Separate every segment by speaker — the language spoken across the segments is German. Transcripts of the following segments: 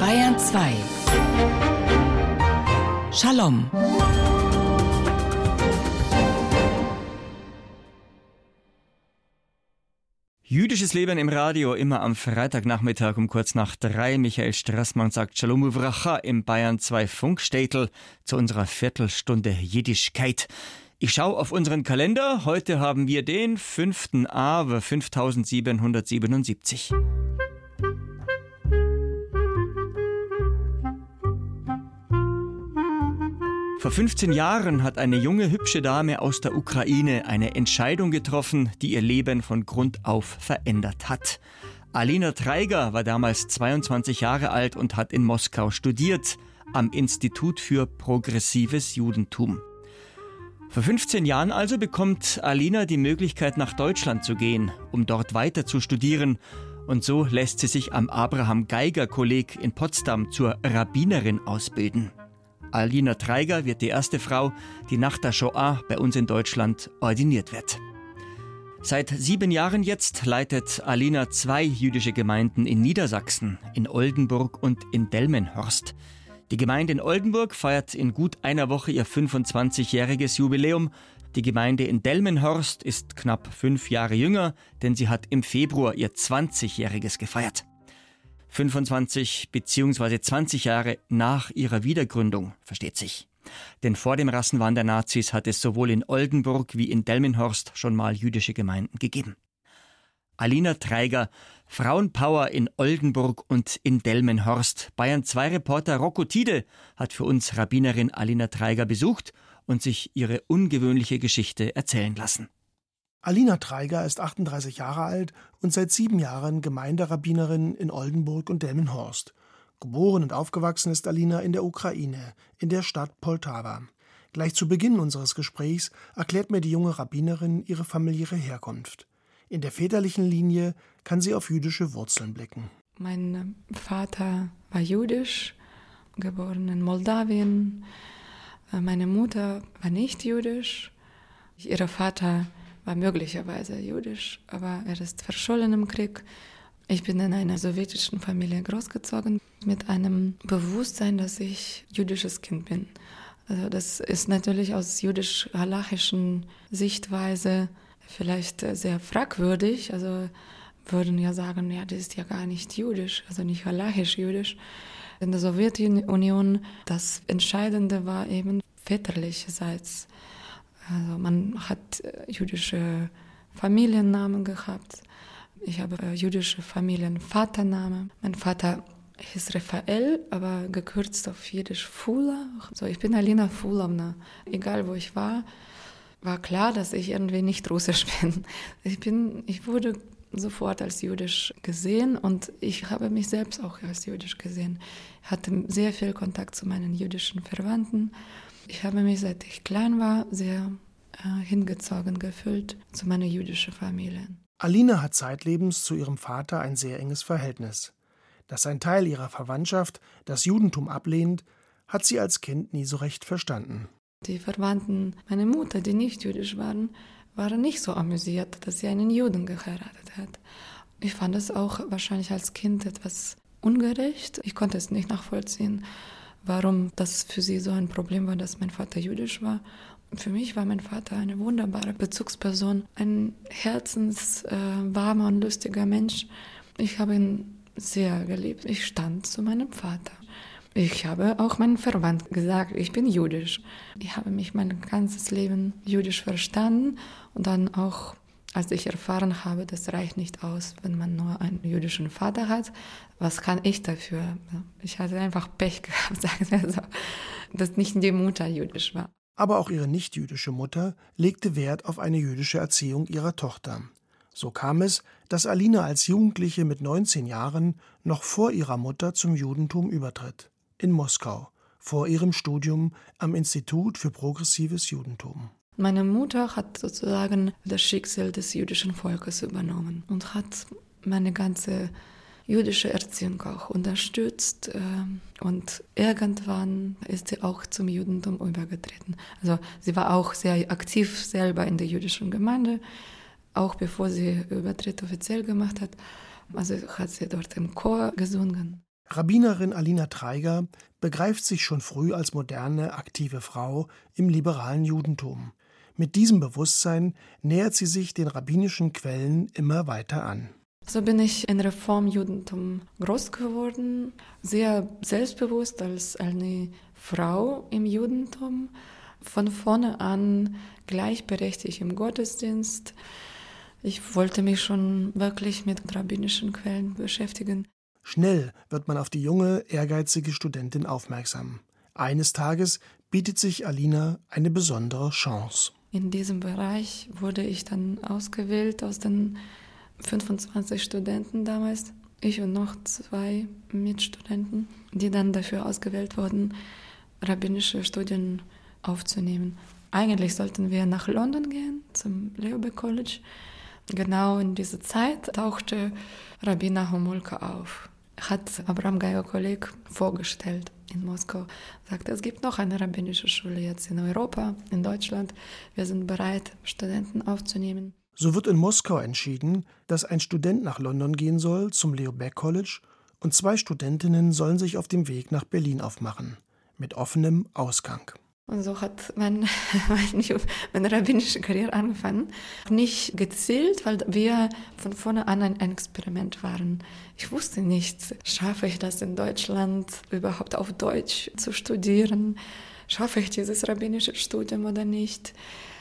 Speaker 1: Bayern 2. Shalom.
Speaker 2: Jüdisches Leben im Radio, immer am Freitagnachmittag um kurz nach 3. Michael Strassmann sagt Shalom Uvracha im Bayern 2 Funkstädtel zu unserer Viertelstunde Jiddischkeit. Ich schaue auf unseren Kalender. Heute haben wir den 5. Av 5777. Vor 15 Jahren hat eine junge, hübsche Dame aus der Ukraine eine Entscheidung getroffen, die ihr Leben von Grund auf verändert hat. Alina Treiger war damals 22 Jahre alt und hat in Moskau studiert, am Institut für progressives Judentum. Vor 15 Jahren also bekommt Alina die Möglichkeit, nach Deutschland zu gehen, um dort weiter zu studieren. Und so lässt sie sich am Abraham-Geiger-Kolleg in Potsdam zur Rabbinerin ausbilden. Alina Treiger wird die erste Frau, die nach der Shoah bei uns in Deutschland ordiniert wird. Seit 7 Jahren jetzt leitet Alina 2 jüdische Gemeinden in Niedersachsen, in Oldenburg und in Delmenhorst. Die Gemeinde in Oldenburg feiert in gut einer Woche ihr 25-jähriges Jubiläum. Die Gemeinde in Delmenhorst ist knapp 5 Jahre jünger, denn sie hat im Februar ihr 20-jähriges gefeiert. 25 bzw. 20 Jahre nach ihrer Wiedergründung, versteht sich. Denn vor dem Rassenwahn der Nazis hat es sowohl in Oldenburg wie in Delmenhorst schon mal jüdische Gemeinden gegeben. Alina Treiger, Frauenpower in Oldenburg und in Delmenhorst. Bayern 2 Reporter Rocco Tiede hat für uns Rabbinerin Alina Treiger besucht und sich ihre ungewöhnliche Geschichte erzählen lassen.
Speaker 3: Alina Treiger ist 38 Jahre alt und seit 7 Jahren Gemeinderabbinerin in Oldenburg und Delmenhorst. Geboren und aufgewachsen ist Alina in der Ukraine, in der Stadt Poltawa. Gleich zu Beginn unseres Gesprächs erklärt mir die junge Rabbinerin ihre familiäre Herkunft. In der väterlichen Linie kann sie auf jüdische Wurzeln blicken.
Speaker 4: Mein Vater war jüdisch, geboren in Moldawien. Meine Mutter war nicht jüdisch. Ihr Vater war möglicherweise jüdisch, aber er ist verschollen im Krieg. Ich bin in einer sowjetischen Familie großgezogen, mit einem Bewusstsein, dass ich jüdisches Kind bin. Also das ist natürlich aus jüdisch-halachischen Sichtweise vielleicht sehr fragwürdig. Also würden ja sagen, ja, das ist ja gar nicht jüdisch, also nicht halachisch jüdisch. In der Sowjetunion, das Entscheidende war eben väterlicherseits. Also man hat jüdische Familiennamen gehabt. Ich habe jüdische Familienvatername. Mein Vater hieß Raphael, aber gekürzt auf Jiddisch Fula. So, ich bin Alina Fulovna. Egal wo ich war klar, dass ich irgendwie nicht russisch bin. Ich wurde sofort als jüdisch gesehen und ich habe mich selbst auch als jüdisch gesehen. Ich hatte sehr viel Kontakt zu meinen jüdischen Verwandten. Ich habe mich, seit ich klein war, sehr hingezogen gefühlt zu meiner jüdischen Familie.
Speaker 3: Alina hat zeitlebens zu ihrem Vater ein sehr enges Verhältnis. Dass ein Teil ihrer Verwandtschaft das Judentum ablehnt, hat sie als Kind nie so recht verstanden.
Speaker 4: Die Verwandten meiner Mutter, die nicht jüdisch waren nicht so amüsiert, dass sie einen Juden geheiratet hat. Ich fand es auch wahrscheinlich als Kind etwas ungerecht. Ich konnte es nicht nachvollziehen, warum das für sie so ein Problem war, dass mein Vater jüdisch war. Für mich war mein Vater eine wunderbare Bezugsperson, ein herzenswarmer und lustiger Mensch. Ich habe ihn sehr geliebt. Ich stand zu meinem Vater. Ich habe auch meinen Verwandten gesagt, ich bin jüdisch. Ich habe mich mein ganzes Leben jüdisch verstanden und dann auch, als ich erfahren habe, das reicht nicht aus, wenn man nur einen jüdischen Vater hat. Was kann ich dafür? Ich hatte einfach Pech gehabt, sagen wir so, dass nicht die Mutter jüdisch war.
Speaker 3: Aber auch ihre nicht-jüdische Mutter legte Wert auf eine jüdische Erziehung ihrer Tochter. So kam es, dass Alina als Jugendliche mit 19 Jahren noch vor ihrer Mutter zum Judentum übertritt. In Moskau, vor ihrem Studium am Institut für progressives Judentum.
Speaker 4: Meine Mutter hat sozusagen das Schicksal des jüdischen Volkes übernommen und hat meine ganze jüdische Erziehung auch unterstützt. Und irgendwann ist sie auch zum Judentum übergetreten. Also sie war auch sehr aktiv selber in der jüdischen Gemeinde, auch bevor sie Übertritt offiziell gemacht hat. Also hat sie dort im Chor gesungen.
Speaker 3: Rabbinerin Alina Treiger begreift sich schon früh als moderne, aktive Frau im liberalen Judentum. Mit diesem Bewusstsein nähert sie sich den rabbinischen Quellen immer weiter an.
Speaker 4: So bin ich in Reformjudentum groß geworden, sehr selbstbewusst als eine Frau im Judentum, von vorne an gleichberechtigt im Gottesdienst. Ich wollte mich schon wirklich mit rabbinischen Quellen beschäftigen.
Speaker 3: Schnell wird man auf die junge, ehrgeizige Studentin aufmerksam. Eines Tages bietet sich Alina eine besondere Chance.
Speaker 4: In diesem Bereich wurde ich dann ausgewählt aus den 25 Studenten damals. Ich und noch 2 Mitstudenten, die dann dafür ausgewählt wurden, rabbinische Studien aufzunehmen. Eigentlich sollten wir nach London gehen, zum Leo Baeck College. Genau in dieser Zeit tauchte Rabbiner Homolka auf. Hat Abraham Geiger-Kolleg vorgestellt in Moskau. Sagte, es gibt noch eine rabbinische Schule jetzt in Europa, in Deutschland. Wir sind bereit, Studenten aufzunehmen.
Speaker 3: So wird in Moskau entschieden, dass ein Student nach London gehen soll, zum Leo Baeck College, und 2 Studentinnen sollen sich auf dem Weg nach Berlin aufmachen, mit offenem Ausgang.
Speaker 4: Und so hat meine rabbinische Karriere angefangen. Nicht gezielt, weil wir von vorne an ein Experiment waren. Ich wusste nicht, schaffe ich das in Deutschland, überhaupt auf Deutsch zu studieren? Schaffe ich dieses rabbinische Studium oder nicht?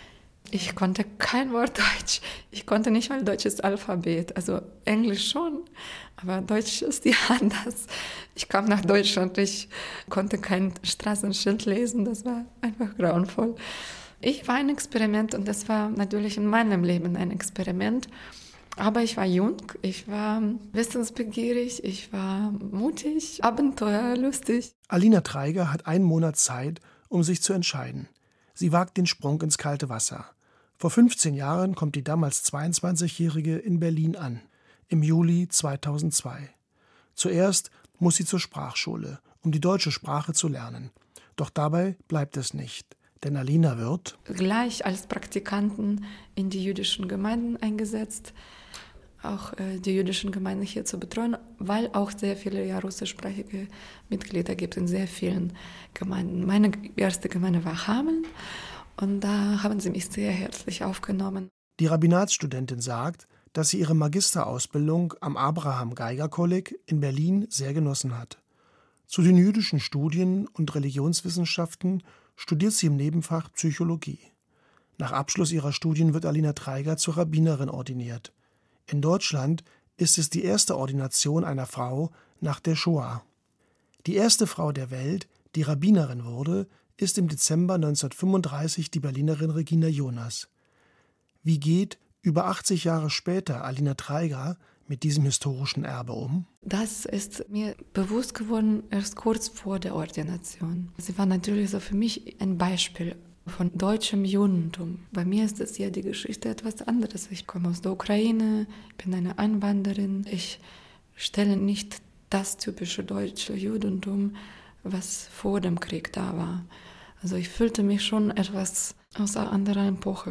Speaker 4: Ich konnte kein Wort Deutsch. Ich konnte nicht mal deutsches Alphabet. Also Englisch schon, aber Deutsch ist ja anders. Ich kam nach Deutschland, ich konnte kein Straßenschild lesen. Das war einfach grauenvoll. Ich war ein Experiment und das war natürlich in meinem Leben ein Experiment. Aber ich war jung, ich war wissensbegierig, ich war mutig, abenteuerlustig.
Speaker 3: Alina Treiger hat 1 Monat Zeit, um sich zu entscheiden. Sie wagt den Sprung ins kalte Wasser. Vor 15 Jahren kommt die damals 22-Jährige in Berlin an, im Juli 2002. Zuerst muss sie zur Sprachschule, um die deutsche Sprache zu lernen. Doch dabei bleibt es nicht, denn Alina wird
Speaker 4: gleich als Praktikanten in die jüdischen Gemeinden eingesetzt, auch die jüdischen Gemeinden hier zu betreuen, weil auch sehr viele ja russischsprachige Mitglieder gibt in sehr vielen Gemeinden. Meine erste Gemeinde war Hameln und da haben sie mich sehr herzlich aufgenommen.
Speaker 3: Die Rabbinatsstudentin sagt, dass sie ihre Magisterausbildung am Abraham Geiger Kolleg in Berlin sehr genossen hat. Zu den jüdischen Studien und Religionswissenschaften studiert sie im Nebenfach Psychologie. Nach Abschluss ihrer Studien wird Alina Treiger zur Rabbinerin ordiniert. In Deutschland ist es die erste Ordination einer Frau nach der Shoah. Die erste Frau der Welt, die Rabbinerin wurde, ist im Dezember 1935 die Berlinerin Regina Jonas. Wie geht über 80 Jahre später Alina Treiger mit diesem historischen Erbe um?
Speaker 4: Das ist mir bewusst geworden erst kurz vor der Ordination. Sie war natürlich so für mich ein Beispiel von deutschem Judentum. Bei mir ist es ja die Geschichte etwas anderes. Ich komme aus der Ukraine, bin eine Einwanderin. Ich stelle nicht das typische deutsche Judentum, was vor dem Krieg da war. Also ich fühlte mich schon etwas aus einer anderen Epoche.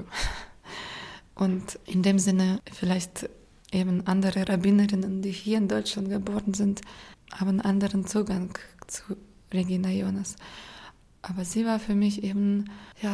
Speaker 4: Und in dem Sinne vielleicht eben andere Rabbinerinnen, die hier in Deutschland geboren sind, haben einen anderen Zugang zu Regina Jonas. Aber sie war für mich eben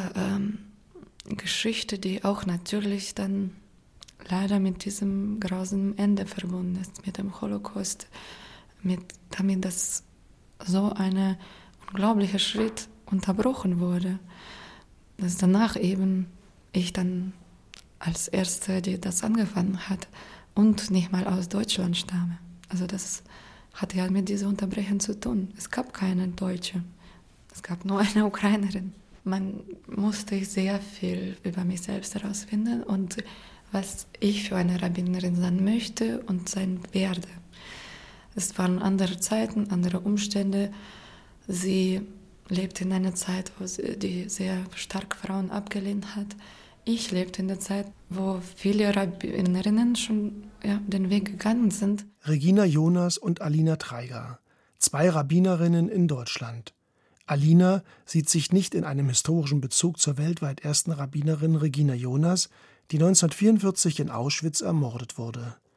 Speaker 4: Geschichte, die auch natürlich dann leider mit diesem grausamen Ende verbunden ist, mit dem Holocaust, damit das so ein unglaublicher Schritt unterbrochen wurde. Dass danach eben ich dann als Erste, die das angefangen hat und nicht mal aus Deutschland stamme. Also das hatte ja mit dieser Unterbrechung zu tun. Es gab keine Deutsche. Es gab nur eine Ukrainerin. Man musste sehr viel über mich selbst herausfinden und was ich für eine Rabbinerin sein möchte und sein werde. Es waren andere Zeiten, andere Umstände. Sie lebte in einer Zeit, wo die sehr stark Frauen abgelehnt hat. Ich lebte in der Zeit, wo viele Rabbinerinnen schon den Weg gegangen sind.
Speaker 3: Regina Jonas und Alina Treiger, 2 Rabbinerinnen in Deutschland. Alina sieht sich nicht in einem historischen Bezug zur weltweit ersten Rabbinerin Regina Jonas, die 1944 in Auschwitz ermordet wurde.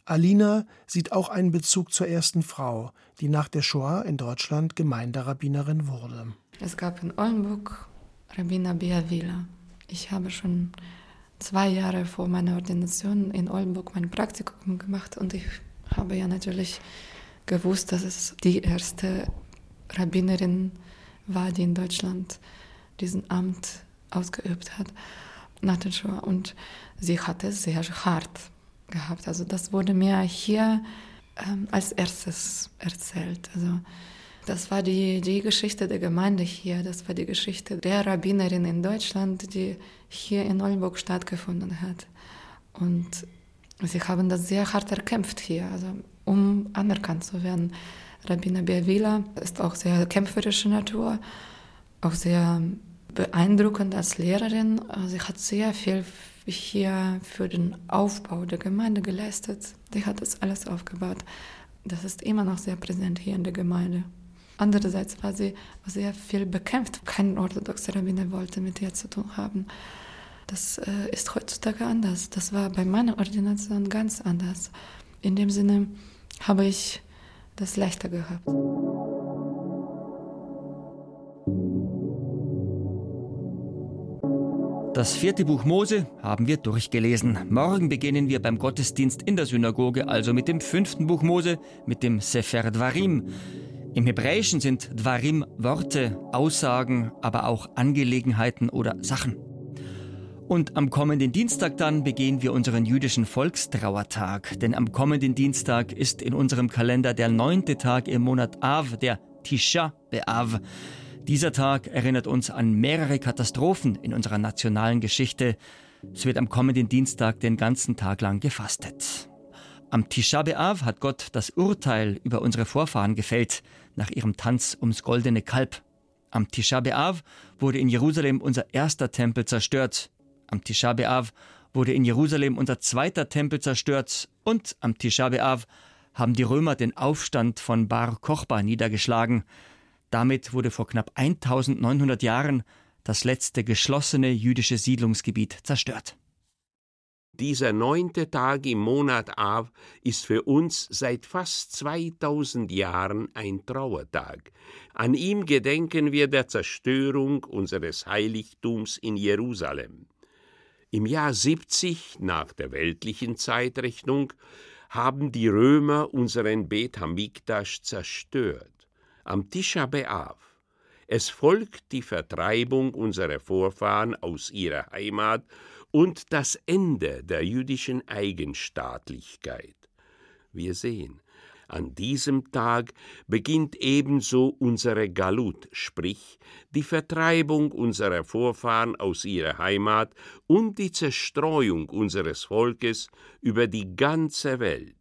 Speaker 3: Alina sieht auch einen Bezug zur ersten Frau, die nach der Shoah in Deutschland Gemeinderabbinerin wurde.
Speaker 4: Es gab in Oldenburg Rabbiner Biavila. Ich habe schon 2 Jahre vor meiner Ordination in Oldenburg mein Praktikum gemacht und ich habe ja natürlich gewusst, dass es die erste Rabbinerin war, die in Deutschland diesen Amt ausgeübt hat nach der Shoah. Und sie hat es sehr hart gehabt. Also das wurde mir hier als erstes erzählt. Also das war die Geschichte der Gemeinde hier, das war die Geschichte der Rabbinerin in Deutschland, die hier in Oldenburg stattgefunden hat. Und sie haben das sehr hart erkämpft hier, also um anerkannt zu werden. Rabbiner Biavila ist auch sehr kämpferische Natur, auch sehr beeindruckend als Lehrerin. Sie hat sehr viel hier für den Aufbau der Gemeinde geleistet. Sie hat das alles aufgebaut. Das ist immer noch sehr präsent hier in der Gemeinde. Andererseits war sie sehr viel bekämpft. Kein orthodoxer Rabbiner wollte mit ihr zu tun haben. Das ist heutzutage anders. Das war bei meiner Ordination ganz anders. In dem Sinne habe ich das leichter gehabt.
Speaker 2: Das 4. Buch Mose haben wir durchgelesen. Morgen beginnen wir beim Gottesdienst in der Synagoge, also mit dem 5. Buch Mose, mit dem Sefer Dvarim. Im Hebräischen sind Dvarim Worte, Aussagen, aber auch Angelegenheiten oder Sachen. Und am kommenden Dienstag dann begehen wir unseren jüdischen Volkstrauertag. Denn am kommenden Dienstag ist in unserem Kalender der 9. Tag im Monat Av, der Tisha B'Av. Dieser Tag erinnert uns an mehrere Katastrophen in unserer nationalen Geschichte. Es wird am kommenden Dienstag den ganzen Tag lang gefastet. Am Tisha B'Av hat Gott das Urteil über unsere Vorfahren gefällt, nach ihrem Tanz ums goldene Kalb. Am Tisha B'Av wurde in Jerusalem unser erster Tempel zerstört. Am Tisha B'Av wurde in Jerusalem unser zweiter Tempel zerstört. Und am Tisha B'Av haben die Römer den Aufstand von Bar Kochba niedergeschlagen. Damit wurde vor knapp 1900 Jahren das letzte geschlossene jüdische Siedlungsgebiet zerstört.
Speaker 1: Dieser 9. Tag im Monat Av ist für uns seit fast 2000 Jahren ein Trauertag. An ihm gedenken wir der Zerstörung unseres Heiligtums in Jerusalem. Im Jahr 70 nach der weltlichen Zeitrechnung haben die Römer unseren Bet Hamikdash zerstört. Am Tisha B'Av. Es folgt die Vertreibung unserer Vorfahren aus ihrer Heimat und das Ende der jüdischen Eigenstaatlichkeit. Wir sehen, an diesem Tag beginnt ebenso unsere Galut, sprich die Vertreibung unserer Vorfahren aus ihrer Heimat und die Zerstreuung unseres Volkes über die ganze Welt.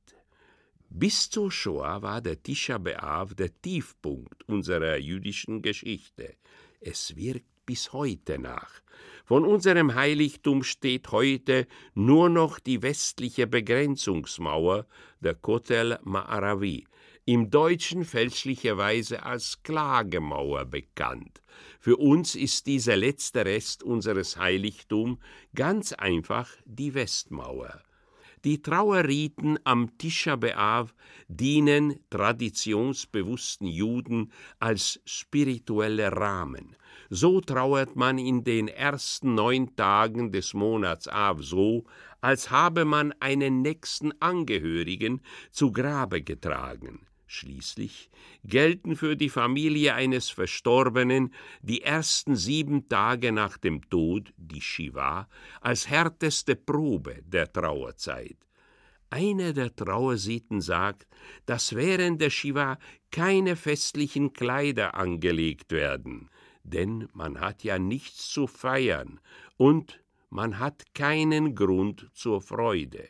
Speaker 1: Bis zur Shoah war der Tisha B'Av der Tiefpunkt unserer jüdischen Geschichte. Es wirkt bis heute nach. Von unserem Heiligtum steht heute nur noch die westliche Begrenzungsmauer, der Kotel Ma'aravi, im Deutschen fälschlicherweise als Klagemauer bekannt. Für uns ist dieser letzte Rest unseres Heiligtums ganz einfach die Westmauer. Die Trauerriten am Tisha B'Av dienen traditionsbewussten Juden als spiritueller Rahmen. So trauert man in den ersten 9 Tagen des Monats Av so, als habe man einen nächsten Angehörigen zu Grabe getragen. Schließlich gelten für die Familie eines Verstorbenen die ersten 7 Tage nach dem Tod, die Shiva, als härteste Probe der Trauerzeit. Eine der Trauersitten sagt, dass während der Shiva keine festlichen Kleider angelegt werden, denn man hat ja nichts zu feiern und man hat keinen Grund zur Freude.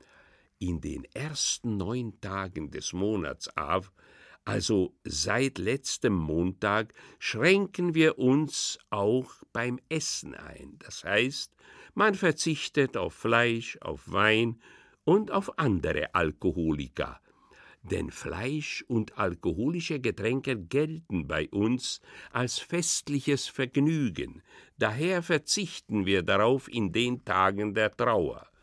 Speaker 1: In den ersten 9 Tagen des Monats Av, also seit letztem Montag, schränken wir uns auch beim Essen ein. Das heißt, man verzichtet auf Fleisch, auf Wein und auf andere Alkoholika. Denn Fleisch und alkoholische Getränke gelten bei uns als festliches Vergnügen. Daher verzichten wir darauf in den Tagen der Trauer.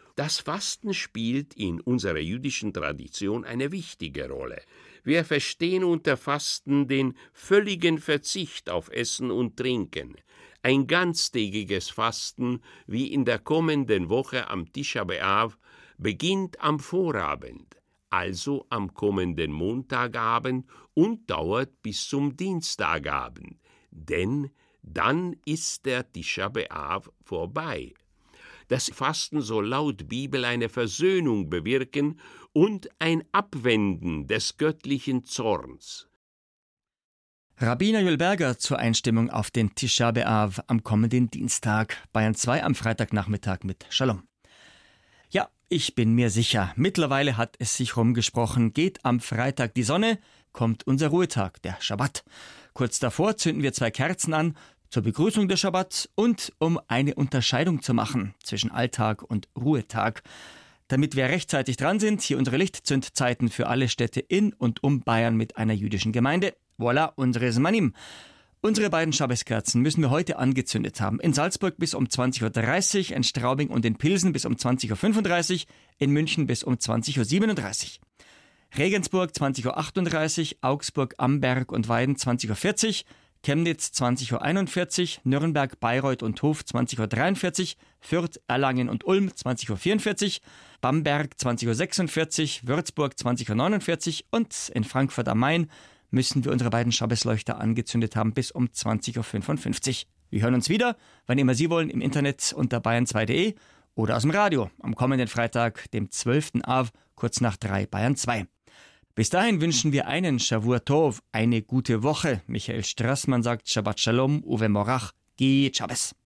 Speaker 1: Das Fasten spielt in unserer jüdischen Tradition eine wichtige Rolle. Wir verstehen unter Fasten den völligen Verzicht auf Essen und Trinken. Ein ganztägiges Fasten, wie in der kommenden Woche am Tisha B'Av, beginnt am Vorabend, also am kommenden Montagabend und dauert bis zum Dienstagabend, denn dann ist der Tisha B'Av vorbei. Das Fasten soll laut Bibel eine Versöhnung bewirken und ein Abwenden des göttlichen Zorns.
Speaker 2: Rabbiner Joel Berger zur Einstimmung auf den Tisha B'Av am kommenden Dienstag. Bayern 2 am Freitagnachmittag mit Shalom. Ja, ich bin mir sicher, mittlerweile hat es sich rumgesprochen, geht am Freitag die Sonne, kommt unser Ruhetag, der Schabbat. Kurz davor zünden wir 2 Kerzen an, zur Begrüßung des Schabbat und um eine Unterscheidung zu machen zwischen Alltag und Ruhetag. Damit wir rechtzeitig dran sind, hier unsere Lichtzündzeiten für alle Städte in und um Bayern mit einer jüdischen Gemeinde. Voilà, unsere Zmanim. Unsere beiden Schabbeskerzen müssen wir heute angezündet haben. In Salzburg bis um 20.30 Uhr, in Straubing und in Pilsen bis um 20.35 Uhr, in München bis um 20.37 Uhr. Regensburg 20.38 Uhr, Augsburg, Amberg und Weiden 20.40 Uhr, Chemnitz 20.41 Uhr, Nürnberg, Bayreuth und Hof 20.43 Uhr, Fürth, Erlangen und Ulm 20.44 Uhr, Bamberg 20.46 Uhr, Würzburg 20.49 Uhr und in Frankfurt am Main müssen wir unsere beiden Schabbesleuchter angezündet haben bis um 20.55 Uhr. Wir hören uns wieder, wann immer Sie wollen, im Internet unter bayern2.de oder aus dem Radio am kommenden Freitag, dem 12. Av, kurz nach 3 Bayern 2. Bis dahin wünschen wir einen Shavua Tov, eine gute Woche. Michael Strassmann sagt Shabbat Shalom, Uwe Morach, Gi Shabbos.